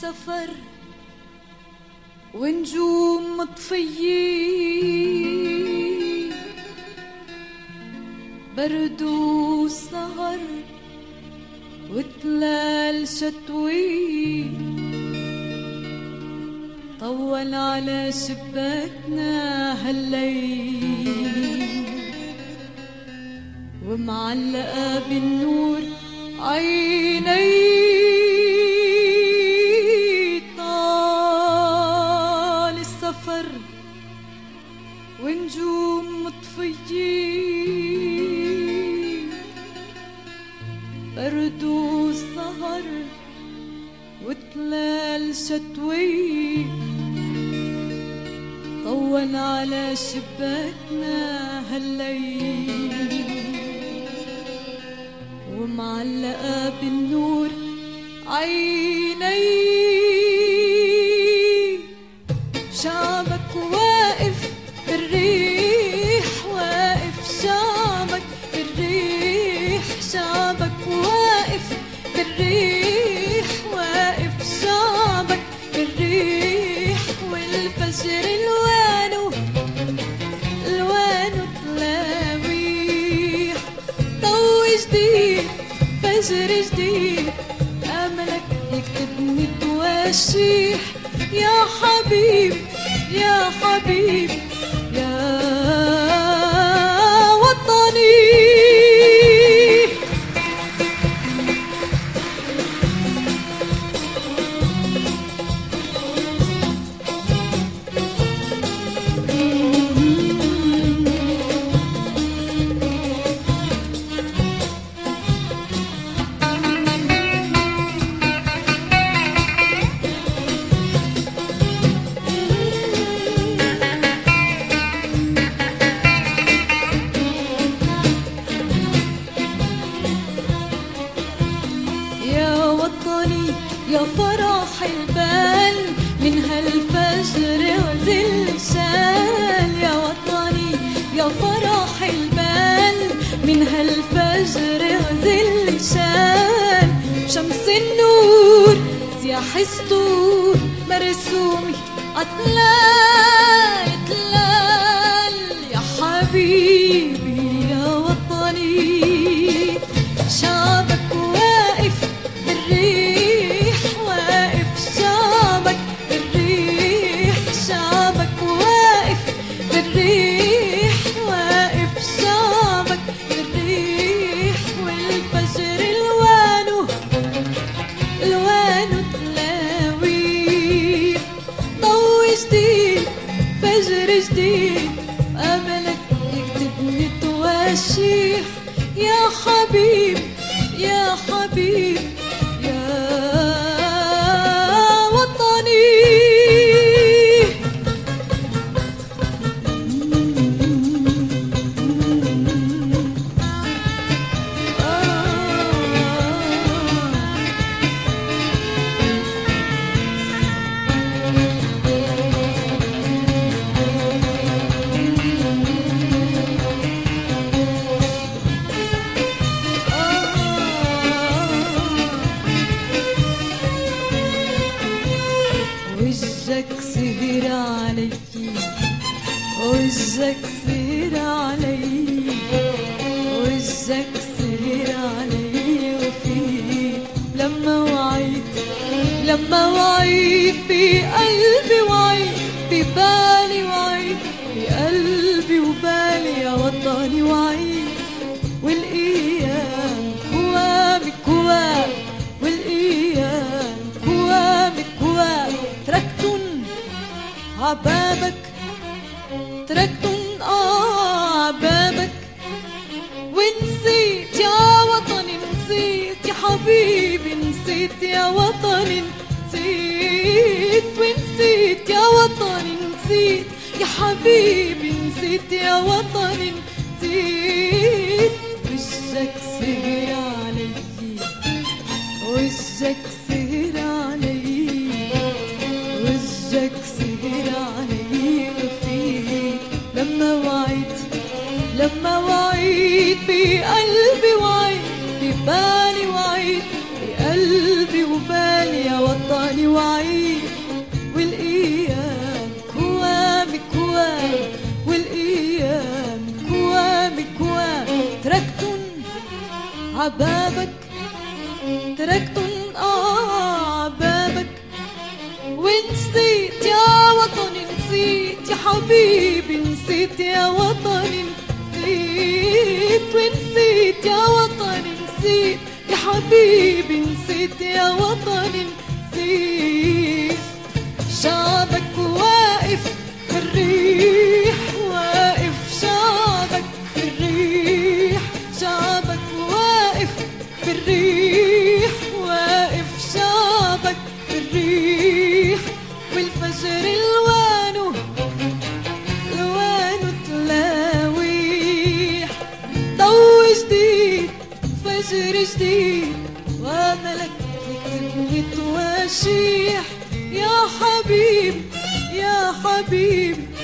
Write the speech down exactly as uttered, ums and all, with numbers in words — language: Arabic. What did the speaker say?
سفر ونجوم مطفيين، برد وسهر وتلال شتوين، طول على شباكنا هالليل ومعلقة بالنور عيني. طال السفر ونجوم مطفيين، برد وسهر وتلال شتوي، طول على شباكنا هالليل ومعلقة بالنور عيني. شعبك واقف بالريح، واقف شعبك بالريح، شعبك واقف بالريح، واقف شعبك بالريح، والفجر الوانه الوانه تلاويح، ضو جديد فجر جديد، املك يكتبني تواشيح. يا حبيبي يا حبيبي يا وطني. يا فرح البال من هالفجر وذل شال، يا وطني يا فرح البال من هالفجر وذل شال، شمس النور سياح السطور مرسومي عتلال تلال. يا حبيبي يا وطني شعبك واقف بالريح، واقف شعبك بالريح، شعبك واقف بالريح، واقف شعبك بالريح، والفجر الوانه الوانه تلاويح، ضو جديد فجر جديد، املك يكتبني تواشيح. يا حبيبي يا حبيبي يا وطني. وجهك سهر علي، وجهك سهر علي، وجهك سهر علي، وفي لما وعيت لما وعيت بقلبي وعيت ببالي وعيت بقلبي وبالي يا وطني وعيت، والايام كوامك كوام، والايام كوامك كوام، تركتن عبابك تركتن آه عبابك، ونسيت يا وطني نسيت يا حبيبي نسيت يا وطني نسيت، ونسيت يا وطني نسيت يا حبيبي نسيت يا وطني نسيت. وجهك سهر علي، وجهك سهر علي، وجهك سهر علي، وفيك لما وعيت لما وعيت بقلبي وعيت ببالي وعيت بقلبي وبالي يا وطني مالي وعيد والأيام كوام كوام والأيام كوام كوام تركتن عبابك تركتن آه عبابك ونسيت يا وطني نسيت يا حبيبي نسيت يا وطني نسيت ونسيت يا وطني نسيت يا حبيبي نسيت يا وطني نسيت شعبك واقف في الريح واقف شعبك في الريح شعبك واقف في الريح واقف شعبك في الريح والفجر الوانه الوانه تلاويح ضو جديد فجر جديد وملك يكتب تواشيح يا حبيبي يا حبيبي